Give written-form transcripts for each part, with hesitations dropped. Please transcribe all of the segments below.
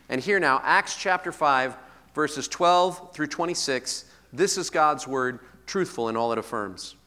And here now, Acts chapter 5, verses 12 through 26. This is God's word, truthful in all it affirms.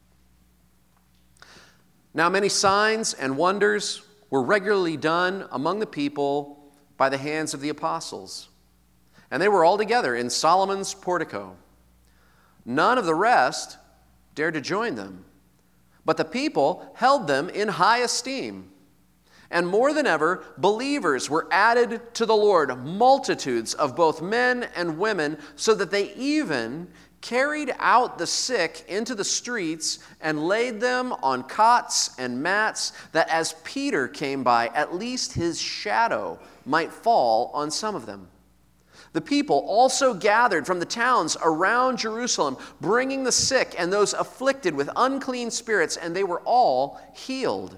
Now many signs and wonders were regularly done among the people by the hands of the apostles. And they were all together in Solomon's portico. None of the rest dared to join them, but the people held them in high esteem. And more than ever, believers were added to the Lord, multitudes of both men and women, so that they even carried out the sick into the streets and laid them on cots and mats, that as Peter came by, at least his shadow might fall on some of them. The people also gathered from the towns around Jerusalem, bringing the sick and those afflicted with unclean spirits, and they were all healed.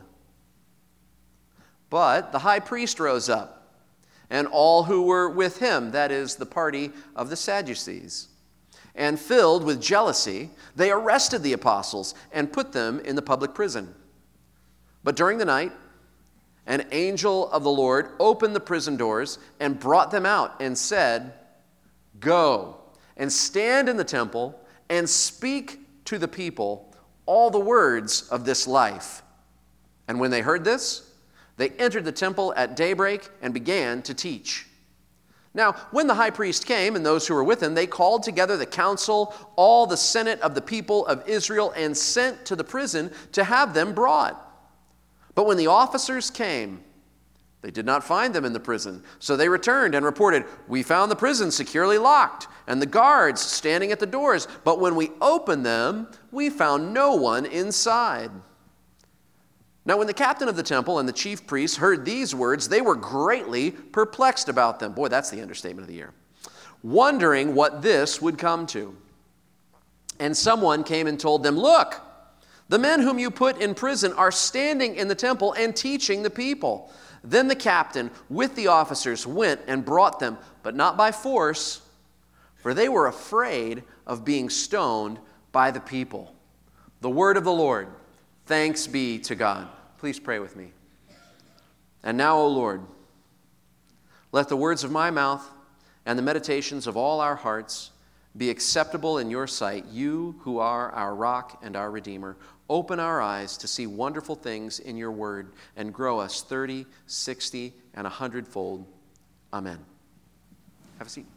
But the high priest rose up, and all who were with him, that is, the party of the Sadducees, and filled with jealousy, they arrested the apostles and put them in the public prison. But during the night, an angel of the Lord opened the prison doors and brought them out and said, "Go and stand in the temple and speak to the people all the words of this life." And when they heard this, they entered the temple at daybreak and began to teach. Now, when the high priest came and those who were with him, they called together the council, all the senate of the people of Israel, and sent to the prison to have them brought. But when the officers came, they did not find them in the prison. So they returned and reported, "We found the prison securely locked and the guards standing at the doors. But when we opened them, we found no one inside." Now when the captain of the temple and the chief priests heard these words, they were greatly perplexed about them. Boy, that's the understatement of the year. Wondering what this would come to. And someone came and told them, "Look, the men whom you put in prison are standing in the temple and teaching the people." Then the captain with the officers went and brought them, but not by force, for they were afraid of being stoned by the people. The word of the Lord. Thanks be to God. Please pray with me. And now, O Lord, let the words of my mouth and the meditations of all our hearts be acceptable in your sight, you who are our rock and our Redeemer. Open our eyes to see wonderful things in your word and grow us 30, 60, and 100-fold. Amen. Have a seat.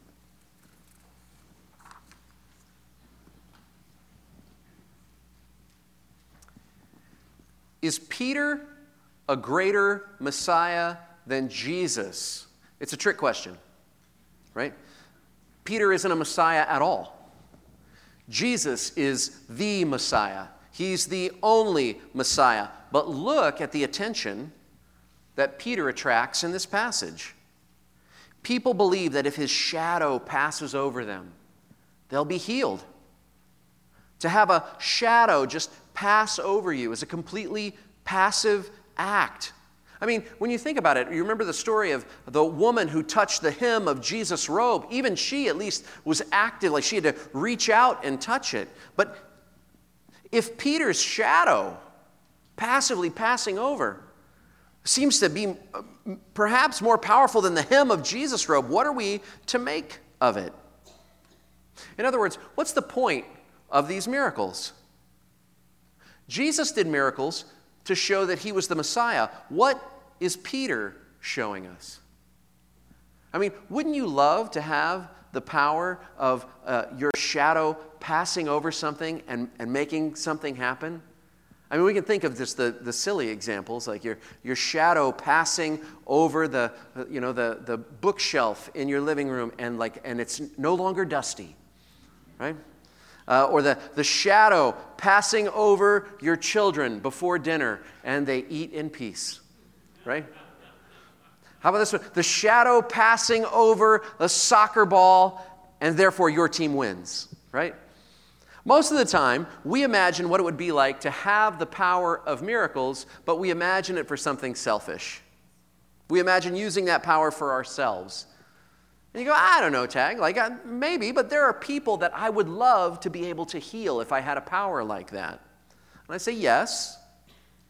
Is Peter a greater Messiah than Jesus? It's a trick question, right? Peter isn't a Messiah at all. Jesus is the Messiah. He's the only Messiah. But look at the attention that Peter attracts in this passage. People believe that if his shadow passes over them, they'll be healed. To have a shadow just pass over you is a completely passive act. I mean, when you think about it, you remember the story of the woman who touched the hem of Jesus' robe. Even she, at least, was active, like she had to reach out and touch it. But if Peter's shadow, passively passing over, seems to be perhaps more powerful than the hem of Jesus' robe, what are we to make of it? In other words, what's the point of these miracles? Jesus did miracles to show that he was the Messiah. What is Peter showing us? I mean, wouldn't you love to have the power of your shadow passing over something and making something happen? I mean, we can think of just the silly examples, like your shadow passing over the bookshelf in your living room and it's no longer dusty, right? Or the shadow passing over your children before dinner and they eat in peace, right? How about this one? The shadow passing over a soccer ball and therefore your team wins, right? Most of the time, we imagine what it would be like to have the power of miracles, but we imagine it for something selfish. We imagine using that power for ourselves. And you go, I don't know, Tag, maybe, but there are people that I would love to be able to heal if I had a power like that. And I say yes.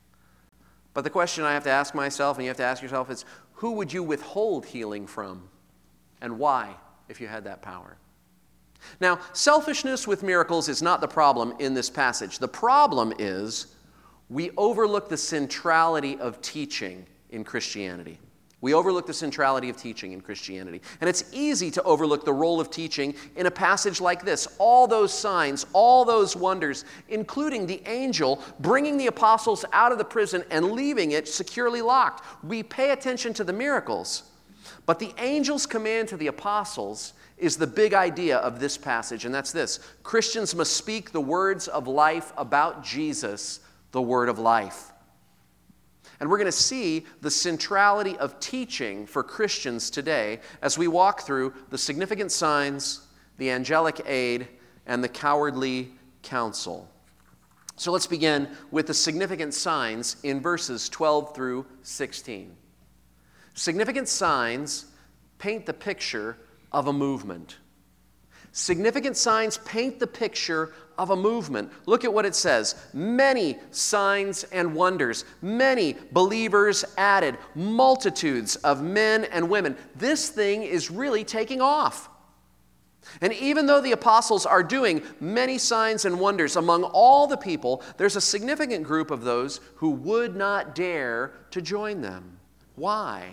But the question I have to ask myself, and you have to ask yourself, is who would you withhold healing from? And why, if you had that power? Now, selfishness with miracles is not the problem in this passage. The problem is we overlook the centrality of teaching in Christianity. We overlook the centrality of teaching in Christianity. And it's easy to overlook the role of teaching in a passage like this. All those signs, all those wonders, including the angel bringing the apostles out of the prison and leaving it securely locked. We pay attention to the miracles. But the angel's command to the apostles is the big idea of this passage, and that's this: Christians must speak the words of life about Jesus, the word of life. And we're going to see the centrality of teaching for Christians today as we walk through the significant signs, the angelic aid, and the cowardly counsel. So let's begin with the significant signs in verses 12 through 16. Significant signs paint the picture of a movement. Significant signs paint the picture of a movement. Look at what it says. Many signs and wonders. Many believers added. Multitudes of men and women. This thing is really taking off. And even though the apostles are doing many signs and wonders among all the people, there's a significant group of those who would not dare to join them. Why?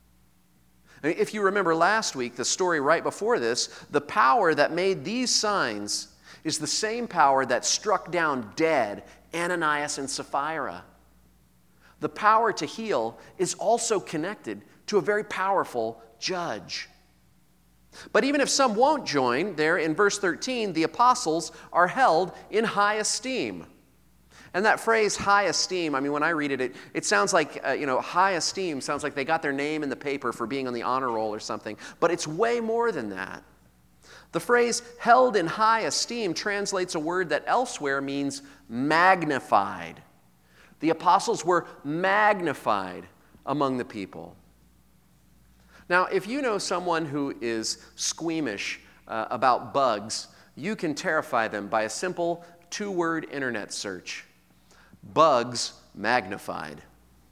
If you remember last week, the story right before this, the power that made these signs is the same power that struck down dead Ananias and Sapphira. The power to heal is also connected to a very powerful judge. But even if some won't join, there in verse 13, the apostles are held in high esteem. And that phrase, high esteem, I mean, when I read it, it sounds like, high esteem sounds like they got their name in the paper for being on the honor roll or something. But it's way more than that. The phrase held in high esteem translates a word that elsewhere means magnified. The apostles were magnified among the people. Now, if you know someone who is squeamish about bugs, you can terrify them by a simple two-word internet search. Bugs magnified.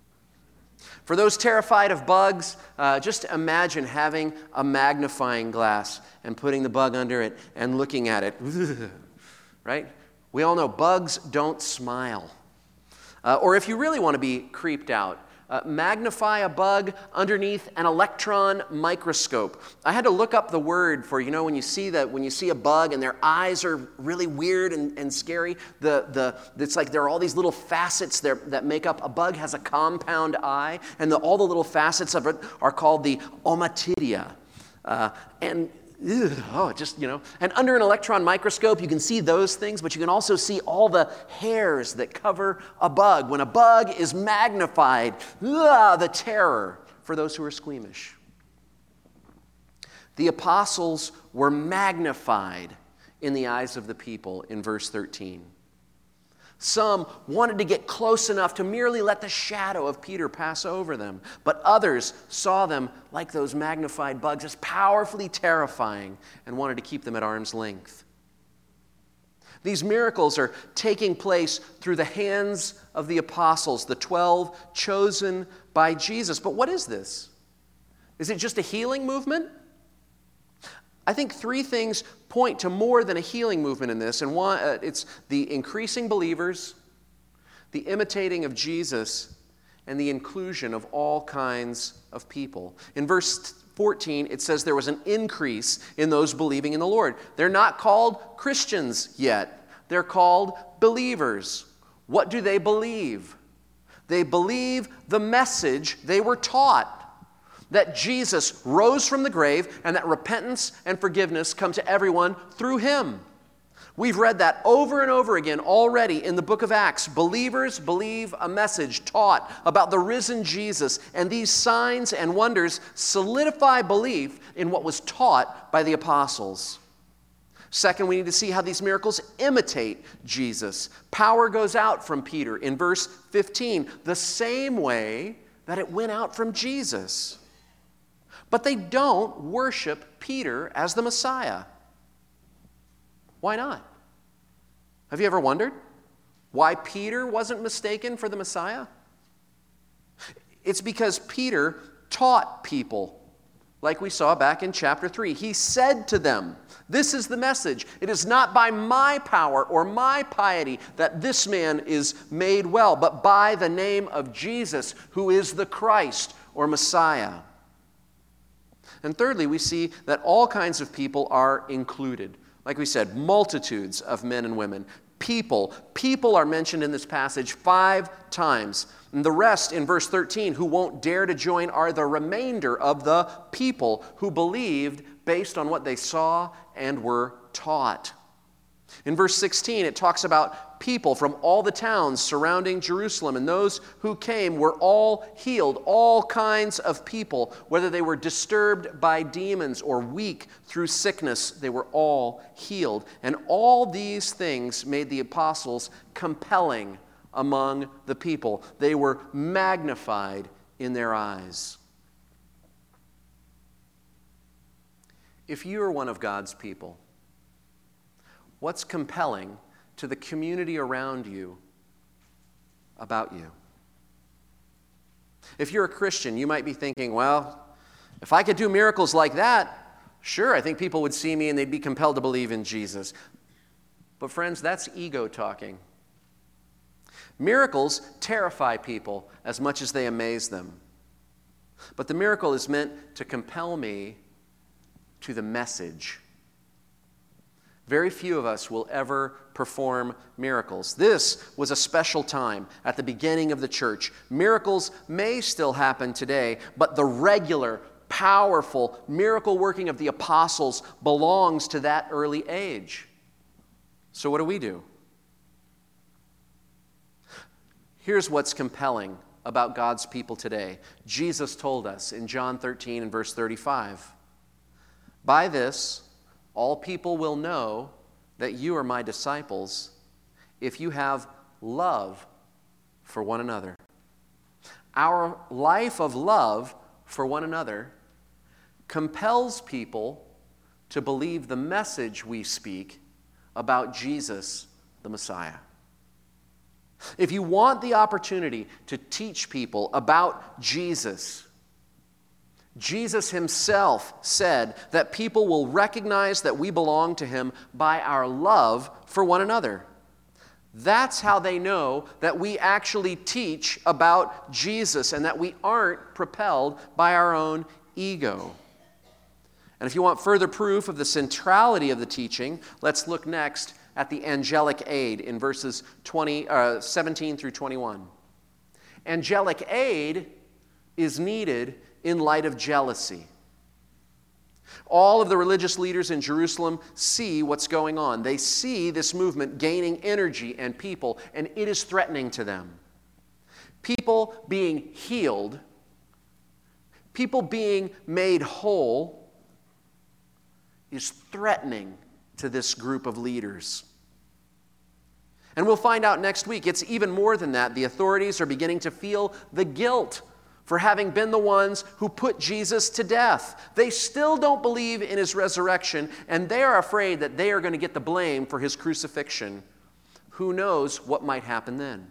For those terrified of bugs, just imagine having a magnifying glass and putting the bug under it and looking at it. Right? We all know bugs don't smile. Or if you really want to be creeped out, magnify a bug underneath an electron microscope. I had to look up the word for, when you see a bug and their eyes are really weird and scary, it's like there are all these little facets there that make up. A bug has a compound eye, and all the little facets of it are called the ommatidia. And under an electron microscope, you can see those things, but you can also see all the hairs that cover a bug. When a bug is magnified, the terror for those who are squeamish. The apostles were magnified in the eyes of the people in verse 13. Some wanted to get close enough to merely let the shadow of Peter pass over them, but others saw them like those magnified bugs as powerfully terrifying and wanted to keep them at arm's length. These miracles are taking place through the hands of the apostles, the 12 chosen by Jesus. But what is this? Is it just a healing movement? I think three things point to more than a healing movement in this. And one, it's the increasing believers, the imitating of Jesus, and the inclusion of all kinds of people. In verse 14, it says there was an increase in those believing in the Lord. They're not called Christians yet. They're called believers. What do they believe? They believe the message they were taught. That Jesus rose from the grave and that repentance and forgiveness come to everyone through him. We've read that over and over again already in the book of Acts. Believers believe a message taught about the risen Jesus, and these signs and wonders solidify belief in what was taught by the apostles. Second, we need to see how these miracles imitate Jesus. Power goes out from Peter in verse 15, the same way that it went out from Jesus. But they don't worship Peter as the Messiah. Why not? Have you ever wondered why Peter wasn't mistaken for the Messiah? It's because Peter taught people like we saw back in chapter 3. He said to them, this is the message. It is not by my power or my piety that this man is made well, but by the name of Jesus, who is the Christ or Messiah. And thirdly, we see that all kinds of people are included. Like we said, multitudes of men and women. People are mentioned in this passage 5 times. And the rest in verse 13 who won't dare to join are the remainder of the people who believed based on what they saw and were taught. In verse 16, it talks about people from all the towns surrounding Jerusalem, and those who came were all healed, all kinds of people, whether they were disturbed by demons or weak through sickness, they were all healed. And all these things made the apostles compelling among the people. They were magnified in their eyes. If you are one of God's people, what's compelling to the community around you about you? If you're a Christian, you might be thinking, well, if I could do miracles like that, sure, I think people would see me and they'd be compelled to believe in Jesus. But friends, that's ego talking. Miracles terrify people as much as they amaze them. But the miracle is meant to compel me to the message. Very few of us will ever perform miracles. This was a special time at the beginning of the church. Miracles may still happen today, but the regular, powerful miracle working of the apostles belongs to that early age. So what do? Here's what's compelling about God's people today. Jesus told us in John 13 and verse 35, by this, all people will know that you are my disciples if you have love for one another. Our life of love for one another compels people to believe the message we speak about Jesus, the Messiah. If you want the opportunity to teach people about Jesus, Jesus himself said that people will recognize that we belong to him by our love for one another. That's how they know that we actually teach about Jesus and that we aren't propelled by our own ego. And if you want further proof of the centrality of the teaching, let's look next at the angelic aid in verses 17 through 21. Angelic aid is needed in light of jealousy. All of the religious leaders in Jerusalem see what's going on. They see this movement gaining energy and people, and it is threatening to them. People being healed, people being made whole, is threatening to this group of leaders. And we'll find out next week, it's even more than that. The authorities are beginning to feel the guilt for having been the ones who put Jesus to death. They still don't believe in his resurrection, and they are afraid that they are going to get the blame for his crucifixion. Who knows what might happen then?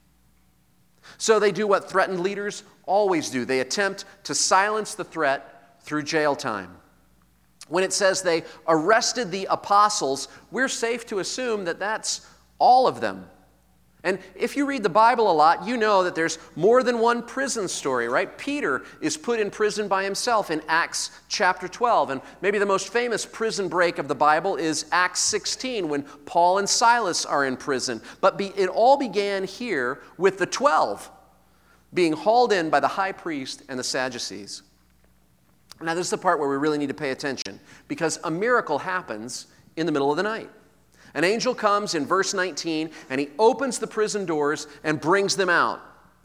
So they do what threatened leaders always do. They attempt to silence the threat through jail time. When it says they arrested the apostles, we're safe to assume that that's all of them. And if you read the Bible a lot, you know that there's more than one prison story, right? Peter is put in prison by himself in Acts chapter 12. And maybe the most famous prison break of the Bible is Acts 16, when Paul and Silas are in prison. But it all began here with the 12 being hauled in by the high priest and the Sadducees. Now, this is the part where we really need to pay attention, because a miracle happens in the middle of the night. An angel comes in verse 19, and he opens the prison doors and brings them out.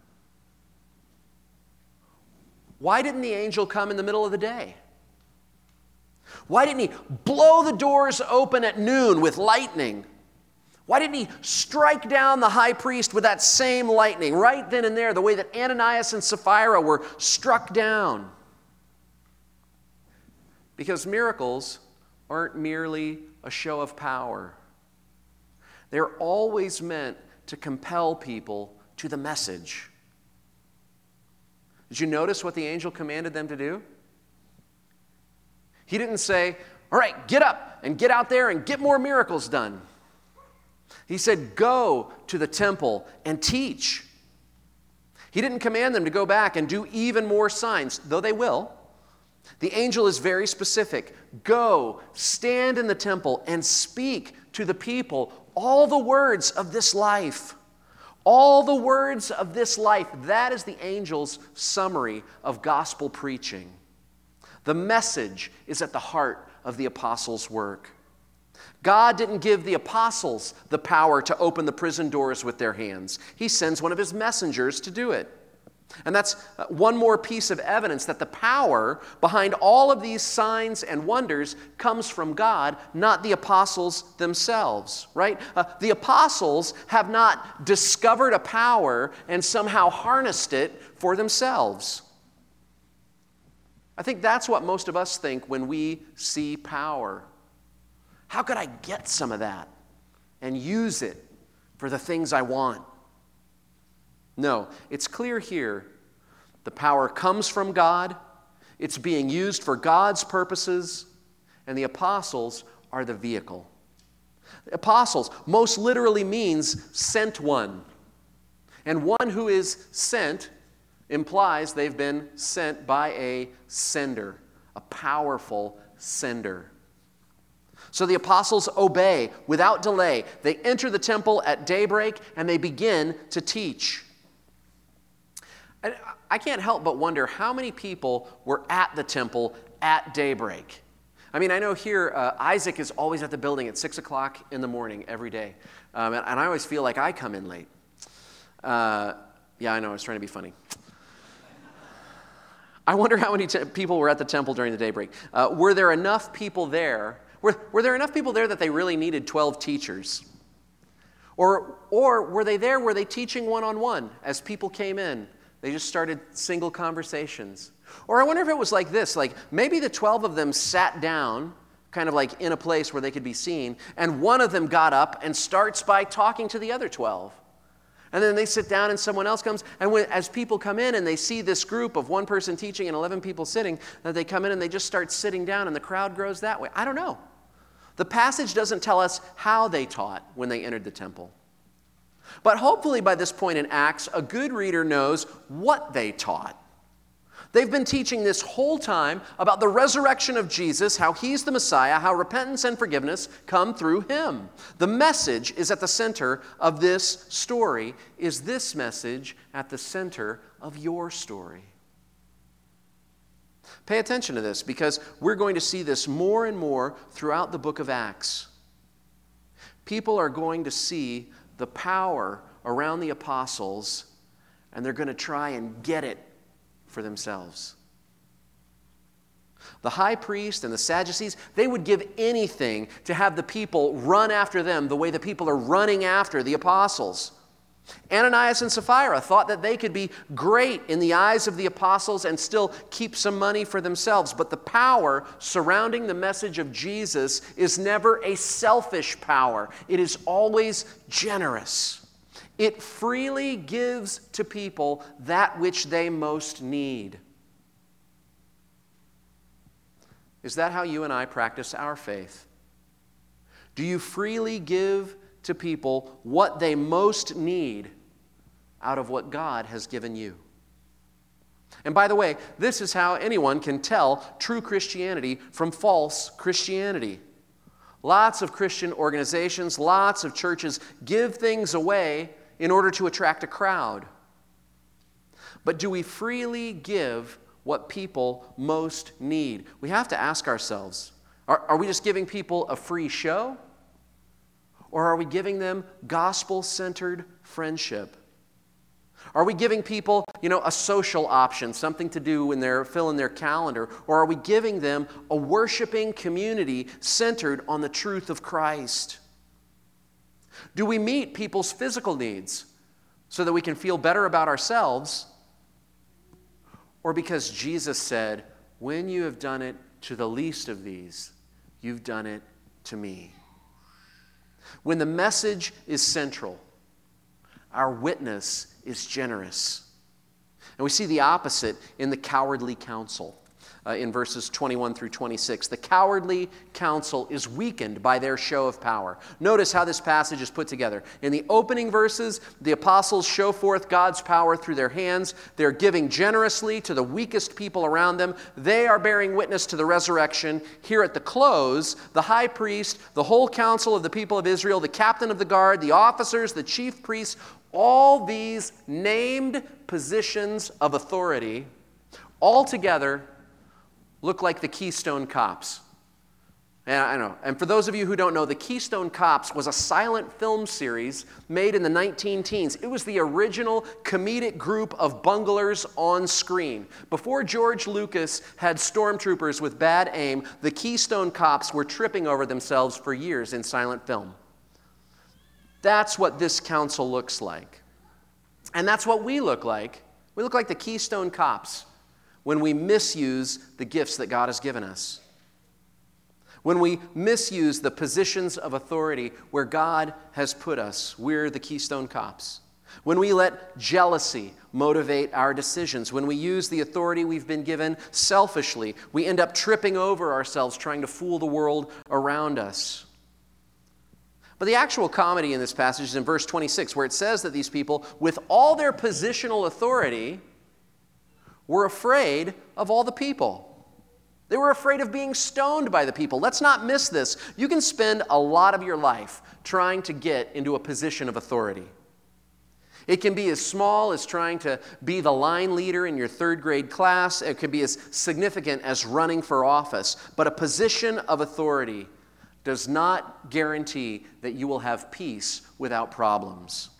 Why didn't the angel come in the middle of the day? Why didn't he blow the doors open at noon with lightning? Why didn't he strike down the high priest with that same lightning right then and there, the way that Ananias and Sapphira were struck down? Because miracles aren't merely a show of power. They're always meant to compel people to the message. Did you notice what the angel commanded them to do? He didn't say, all right, get up and get out there and get more miracles done. He said, go to the temple and teach. He didn't command them to go back and do even more signs, though they will. The angel is very specific. Go, stand in the temple and speak to the people all the words of this life. All the words of this life. That is the angel's summary of gospel preaching. The message is at the heart of the apostles' work. God didn't give the apostles the power to open the prison doors with their hands. He sends one of his messengers to do it. And that's one more piece of evidence that the power behind all of these signs and wonders comes from God, not the apostles themselves, right? The apostles have not discovered a power and somehow harnessed it for themselves. I think that's what most of us think when we see power. How could I get some of that and use it for the things I want? No, it's clear here. The power comes from God. It's being used for God's purposes, and the apostles are the vehicle. The apostles most literally means sent one. And one who is sent implies they've been sent by a sender, a powerful sender. So the apostles obey without delay. They enter the temple at daybreak and they begin to teach. And I can't help but wonder how many people were at the temple at daybreak. I mean, I know here Isaac is always at the building at 6 o'clock in the morning every day. And I always feel like I come in late. Yeah, I know, I was trying to be funny. I wonder how many people were at the temple during the daybreak. Were there enough people there? Were there enough people there that they really needed 12 teachers? Or were they there, were they teaching one-on-one as people came in? They just started single conversations. Or I wonder if it was like this, like maybe the 12 of them sat down, kind of like in a place where they could be seen, and one of them got up and starts by talking to the other 12. And then they sit down and someone else comes, and as people come in and they see this group of one person teaching and 11 people sitting, that they come in and they just start sitting down and the crowd grows that way. I don't know. The passage doesn't tell us how they taught when they entered the temple. But hopefully by this point in Acts, a good reader knows what they taught. They've been teaching this whole time about the resurrection of Jesus, how he's the Messiah, how repentance and forgiveness come through him. The message is at the center of this story. Is this message at the center of your story? Pay attention to this because we're going to see this more and more throughout the book of Acts. People are going to see the power around the apostles, and they're going to try and get it for themselves. The high priest and the Sadducees, they would give anything to have the people run after them the way the people are running after the apostles. Ananias and Sapphira thought that they could be great in the eyes of the apostles and still keep some money for themselves. But the power surrounding the message of Jesus is never a selfish power. It is always generous. It freely gives to people that which they most need. Is that how you and I practice our faith? Do you freely give to people what they most need out of what God has given you? And by the way, this is how anyone can tell true Christianity from false Christianity. Lots of Christian organizations, lots of churches give things away in order to attract a crowd. But do we freely give what people most need? We have to ask ourselves, are we just giving people a free show? Or are we giving them gospel-centered friendship? Are we giving people, a social option, something to do when they're filling their calendar? Or are we giving them a worshiping community centered on the truth of Christ? Do we meet people's physical needs so that we can feel better about ourselves? Or because Jesus said, when you have done it to the least of these, you've done it to me. When the message is central, our witness is generous. And we see the opposite in the cowardly counsel. in verses 21 through 26. The cowardly council is weakened by their show of power. Notice how this passage is put together. In the opening verses, the apostles show forth God's power through their hands. They're giving generously to the weakest people around them. They are bearing witness to the resurrection. Here at the close, the high priest, the whole council of the people of Israel, the captain of the guard, the officers, the chief priests, all these named positions of authority all together look like the Keystone Cops. And I know. And for those of you who don't know, the Keystone Cops was a silent film series made in the 19-teens. It was the original comedic group of bunglers on screen. Before George Lucas had stormtroopers with bad aim, the Keystone Cops were tripping over themselves for years in silent film. That's what this council looks like. And that's what we look like. We look like the Keystone Cops when we misuse the gifts that God has given us. When we misuse the positions of authority where God has put us, we're the Keystone Cops. When we let jealousy motivate our decisions, when we use the authority we've been given selfishly, we end up tripping over ourselves trying to fool the world around us. But the actual comedy in this passage is in verse 26, where it says that these people, with all their positional authority, were afraid of all the people. They were afraid of being stoned by the people. Let's not miss this. You can spend a lot of your life trying to get into a position of authority. It can be as small as trying to be the line leader in your third grade class. It can be as significant as running for office. But a position of authority does not guarantee that you will have peace without problems.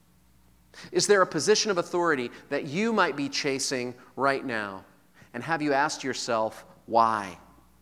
Is there a position of authority that you might be chasing right now? And have you asked yourself, why?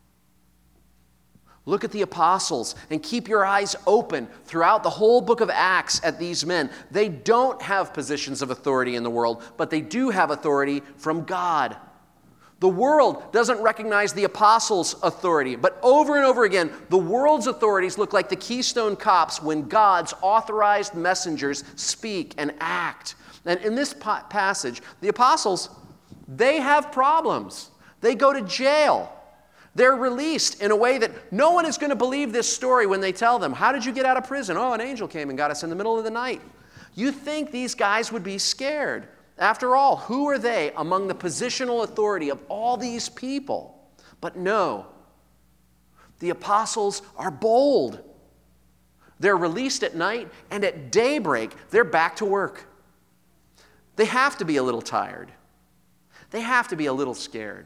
Look at the apostles and keep your eyes open throughout the whole book of Acts at these men. They don't have positions of authority in the world, but they do have authority from God. The world doesn't recognize the apostles' authority, but over and over again, the world's authorities look like the Keystone Cops when God's authorized messengers speak and act. And in this passage, the apostles, they have problems. They go to jail. They're released in a way that no one is going to believe this story when they tell them, how did you get out of prison? Oh, an angel came and got us in the middle of the night. You think these guys would be scared. After all, who are they among the positional authority of all these people? But no, the apostles are bold. They're released at night, and at daybreak, they're back to work. They have to be a little tired. They have to be a little scared.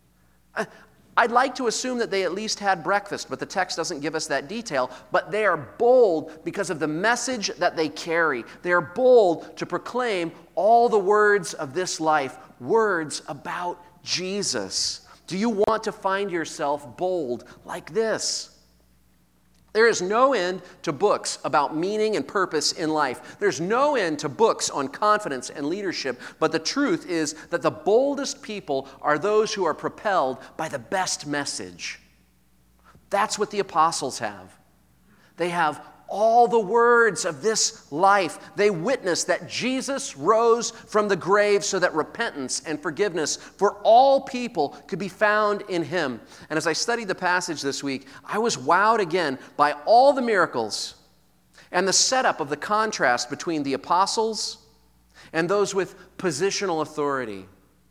I'd like to assume that they at least had breakfast, but the text doesn't give us that detail. But they are bold because of the message that they carry. They are bold to proclaim all the words of this life, words about Jesus. Do you want to find yourself bold like this? There is no end to books about meaning and purpose in life. There's no end to books on confidence and leadership. But the truth is that the boldest people are those who are propelled by the best message. That's what the apostles have. They have all the words of this life. They witness that Jesus rose from the grave so that repentance and forgiveness for all people could be found in him. And as I studied the passage this week, I was wowed again by all the miracles and the setup of the contrast between the apostles and those with positional authority.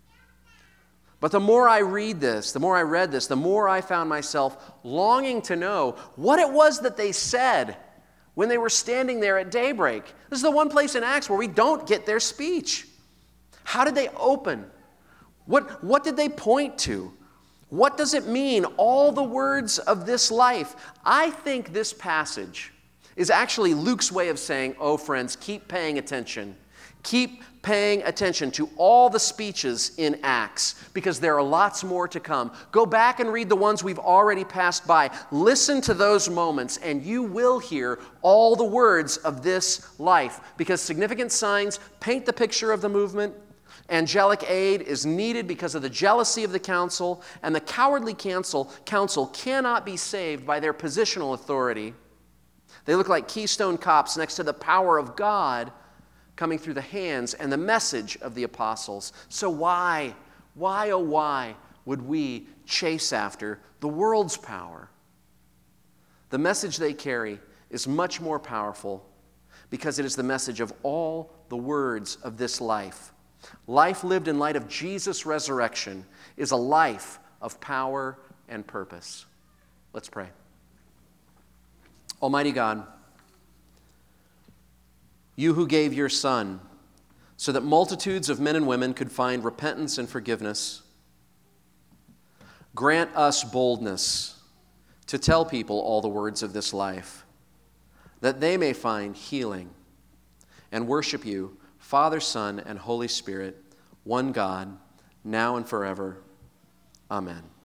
But the more I read this, the more I read this, the more I found myself longing to know what it was that they said when they were standing there at daybreak. This is the one place in Acts where we don't get their speech. How did they open? What did they point to? What does it mean, all the words of this life? I think this passage is actually Luke's way of saying, oh, friends, keep paying attention. Keep paying attention to all the speeches in Acts because there are lots more to come. Go back and read the ones we've already passed by. Listen to those moments and you will hear all the words of this life because significant signs paint the picture of the movement. Angelic aid is needed because of the jealousy of the council, and the cowardly council cannot be saved by their positional authority. They look like Keystone Cops next to the power of God coming through the hands and the message of the apostles. So why, oh why, would we chase after the world's power. The message they carry is much more powerful because it is the message of all the words of this life. Life lived in light of Jesus' resurrection is a life of power and purpose. Let's pray. Almighty God, you who gave your Son so that multitudes of men and women could find repentance and forgiveness, grant us boldness to tell people all the words of this life, that they may find healing and worship you, Father, Son, and Holy Spirit, one God, now and forever. Amen.